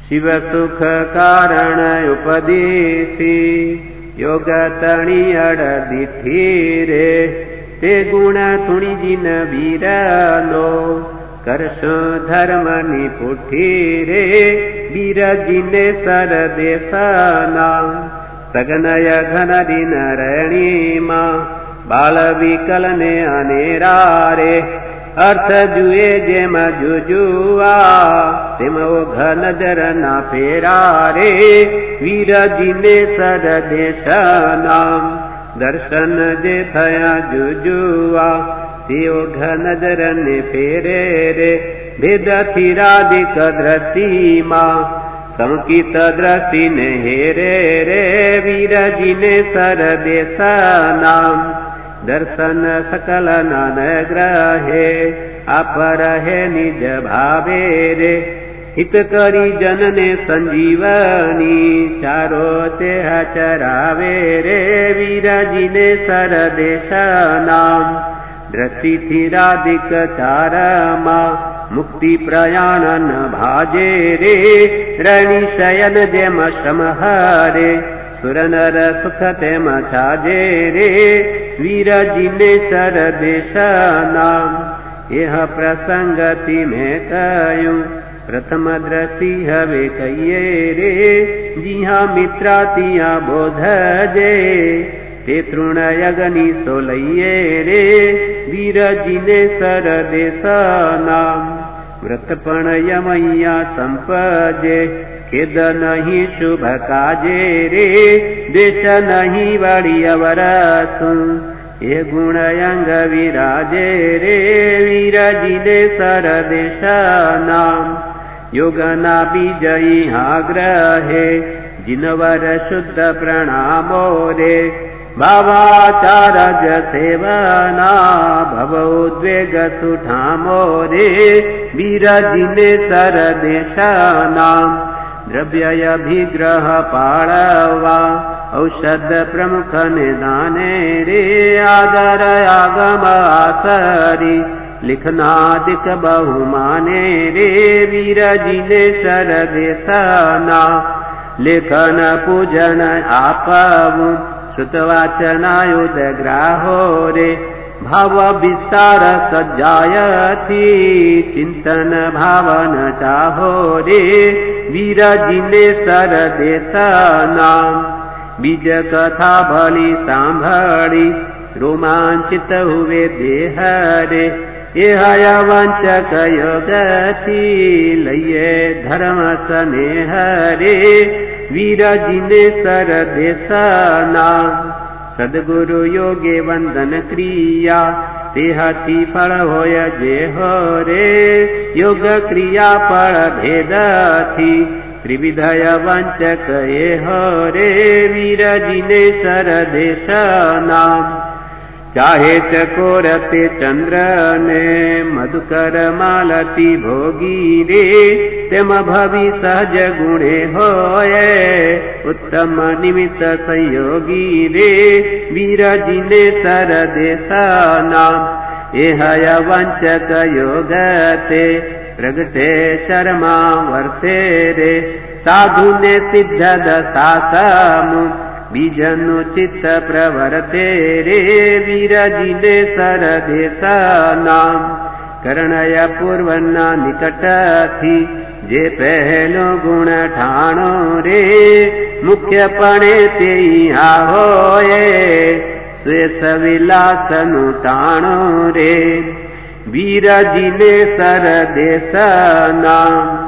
शिव सुख कारण उपदेशी योग तणी अड़ दिठी रे ते गुण तुणी जिन वीरनो करशो धर्म निपुठी रे वीर जिने सर देशना सगनय घन दिन रणी मां बाल विकल ने अनेरा रे अर्थ जुए जेम जुजुआ तेम वो घन नजर ना फेरा रे वीर जिने सर देशना दर्शन जे थया जुजुआ त्यो घन नजर ने फेरे रे भेद थिरादिक दृष्टि मां संकित दृष्टि ने हेरे रे वीर जिने सर देशनाम दर्शन सकल नान ग्रहे अपर है निज भावे रे हित करी जनने संजीवनी चारो तेह चरावे रे वीर जिने सर देशनाम दृष्टि थिरादिक चारमा मुक्ति प्रयाणन भाजे रे रणि शयन जेम श्रम हरे सुर नर सुख तेम छाजे रे वीर जिने सर देशनाम यह प्रसंगति में कयूं प्रथम दृष्टि हवे कहिए रे जिहा मित्रातिया बोध जे ते तृण यगनी सोलइये रे वीर जिने सर देशनाम व्रतपण यमैया संपजे खेद नहीं शुभ काजे रे देश नहीं बड़ी अवरसु ये गुण अंग विराजे रे वीर जिने सर देशनाम योग ना बीजई आग्रहे जिनवर शुद्ध प्रणामो रे भावाचारज सेवना भवोद्वेग सुठामो रे वीर जिने सर देशनाम द्रव्य अभिग्रह पाड़वा औषध प्रमुख निदाने रे आदर आगम आसरी लिखनादिक बहुमाने रे वीर जिने सर देशना लेखन पूजन आपवु श्रुतवाचनायुध ग्राहो रे भाव विस्तार सज्जायति चिंतन भावन चाहो रे वीर जिने सर देशनाम बीज कथा भली सांभड़ी रोमांचित हुए देह रे यह वंचक योगति लइये धर्म स्नेह रे वीर जिने सर देशनाम सद्गुरु योगे वंदन क्रिया तेहति फल होय जे हो रे योग क्रिया फल भेद थी त्रिविधय वंचक ये हो रे वीर जिने सर देशनाम चाहे चकोरते चंद्र ने मधुकर मालती भोगी रे तेम भवि सहज गुणे होए उत्तम निमित्त संयोगी रे वीर जिने सर देशनाम एहय वंचक योगते प्रगटे शर्मा वर्ते रे साधु ने सिद्ध दशासमु बीजनु चित्त प्रवर्ते रे वीर जिने सर देशनाम करणय पूर्वना निकट थी जे पहलो गुण ठाणो रे मुख्य पणे ते होए स्वेस विलासनु ताणो रे वीर जिने सर देशनाम।